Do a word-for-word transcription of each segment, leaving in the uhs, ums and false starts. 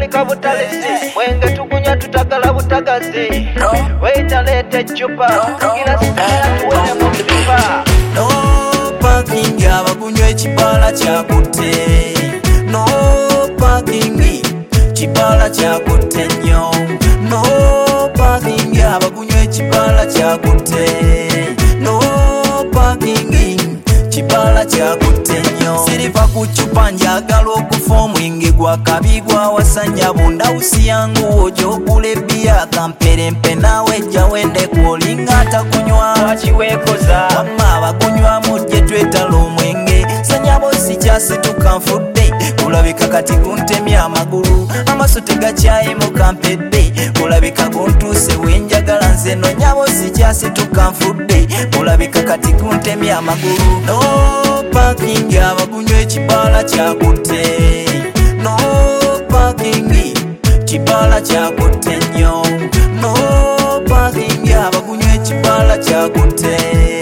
tutulika butalisi mwenge tukunya tutagala butagazi weita lete chupa ila sitala tuwele mu pipa. No parking abakunywa ekibala kyakutte. No parking kibala kyakutte nnyo. No parking abakunywa ekibala kyakutte. No parking kibala kyakutte nnyo. Siriva ku chupa njagala okufa omwenge gwa kabi gwa wasanya bundawusi yangu ojogula ebbiya kamperempe naawe ejja wende kwolinga atakunywa wakiwekoza wamma abakunywa mujje twetala omwenge sanyabo sikyasituka nfudde kulabika kati guntemya amagulu amaso tegakyayimuka mpedde kulabika guntuuse wenjagala nze no nyabo sikyasituka nfudde kulabika kati guntemya amagulu. No parking abakunywa ekibala kyakutte. No parking kibala kyakutte nnyo. No parking abakunywa ekibala kyakutte.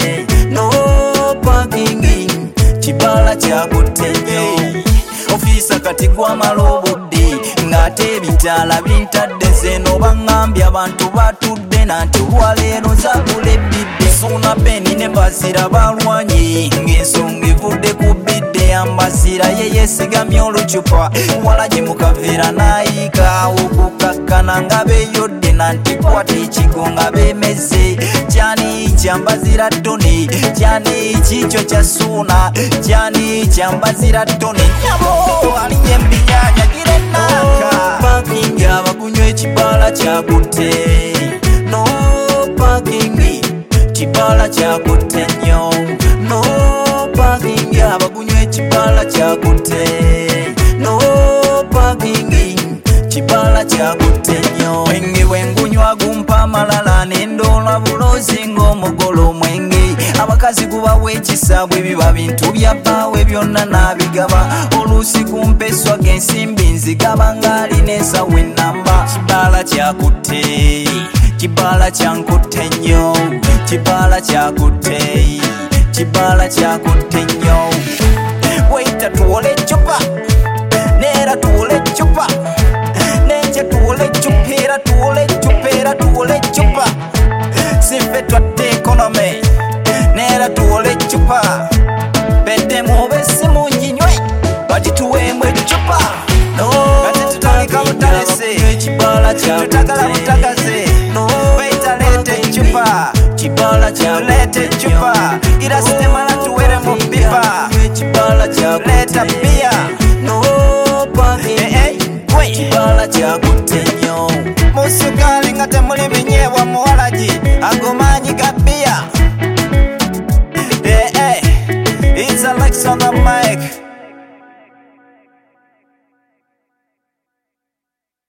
No parking kibala kyakutte nnyo. Ofiisa kati gwamala obudde ng'ate ebitaala bintadde zeno baŋŋambye abantu batudde nanti olwaleero zaagula ebbidde suuna beni ne mbazira balwanye ng'ensonga evudde ku bbidde ambazira ye yeesigamye olucupa walagi mu kaveera n'ayiika okukakkana nga beeyodde nanti kwata ekigo nga beemeze kyani kyambazira ttone kyani kikyo kya suuna kyani kyambazira ttone nyabo alinye embinyanya girenaka. Parking abakunywa ekibala kyakutte. No parking kibala kyakutte nnyo. No parking abakunywa ekibala kyakutte. No parking kibala kyakutte nnyo. Mwenge bwengunywa gumpa amalala nendoola bulozi ng'omugolo omwenge abakazi gubawa ekisa bwe biba bintu byabbaawe byonna n'abigaba oluusi kumpeswa g'ensimbi nzigaba ng'alina ensawo ennamba. Kibala kyakutte kibala kyankutte nnyo. Kibala kyakutte kibala kyakutte nnyo. Weita tuwole ecupa neera tuwole ecupa nenje tuwole ecupa era tuwole ecupa era tuwole ecupa simfe twatte ekonome neera tuwole ecupa bedde mubesimu nyinywe bagituweemu ecupa. Kati tutandika butalese tutagala butagaze weita leeta ecupa leeta ecupa ira sitemala tuwere mu pipa leeta bbiya kibala kyakutte nnyo. Musugali nga temuli binyeebwa muwalagi agoma